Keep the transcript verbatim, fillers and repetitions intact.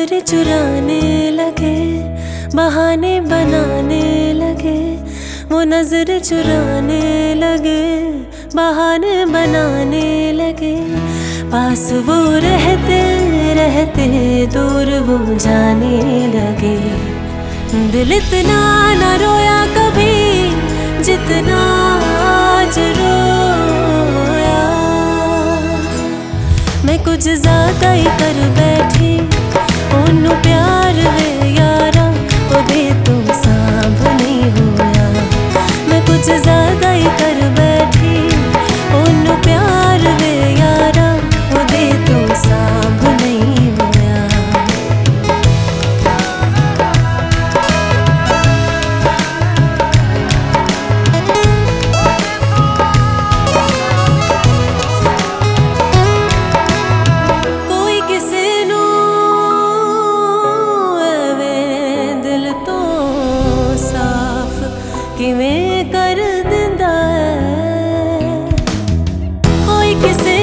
नजर चुराने लगे, बहाने बनाने लगे। वो नजर चुराने लगे, बहाने बनाने लगे। पास वो रहते रहते दूर वो जाने लगे। दिल इतना न रोया कभी जितना आज रोया। मैं कुछ ज्यादा ही कर बैठी ओनू प्यार वे यारा, ओदे तो सांभ नहीं होया। मैं कुछ ज्यादा ही कर बैठी ओनू प्यार वे यारा, ओदे तो सांभ नहीं होया। कोई किसे नू एवें दिल तो साफ किवें कर दिंदा है। कोई किसे